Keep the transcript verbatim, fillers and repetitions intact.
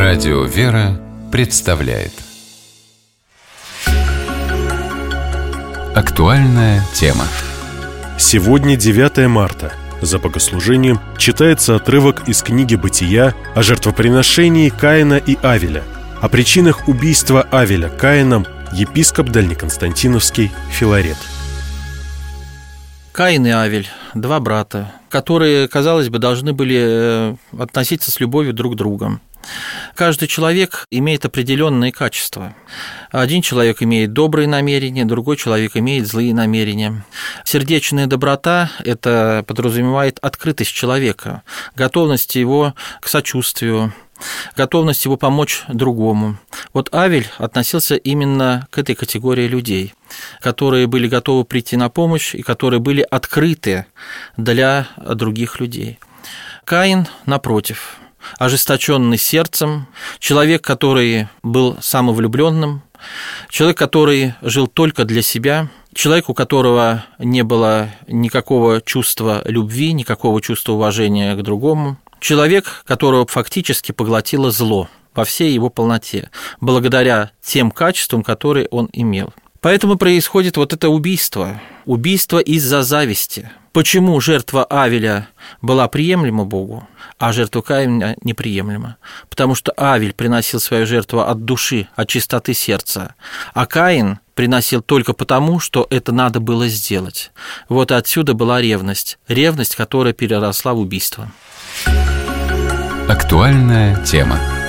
Радио «Вера» представляет актуальная тема. Сегодня девятое марта. За богослужением читается отрывок из книги «Бытия» о жертвоприношении Каина и Авеля. О причинах убийства Авеля Каином епископ Дальнеконстантиновский Филарет. Каин и Авель – два брата, которые, казалось бы, должны были относиться с любовью друг к другу. Каждый человек имеет определенные качества. Один человек имеет добрые намерения, другой человек имеет злые намерения. Сердечная доброта – это подразумевает открытость человека, готовность его к сочувствию, готовность его помочь другому. Вот Авель относился именно к этой категории людей, которые были готовы прийти на помощь и которые были открыты для других людей. Каин, напротив, ожесточенный сердцем, человек, который был самовлюбленным, человек, который жил только для себя, человек, у которого не было никакого чувства любви, никакого чувства уважения к другому, человек, которого фактически поглотило зло во всей его полноте, благодаря тем качествам, которые он имел. Поэтому происходит вот это убийство, убийство из-за зависти. Почему жертва Авеля была приемлема Богу, а жертва Каина неприемлема? Потому что Авель приносил свою жертву от души, от чистоты сердца, а Каин приносил только потому, что это надо было сделать. Вот отсюда была ревность, ревность, которая переросла в убийство. Актуальная тема.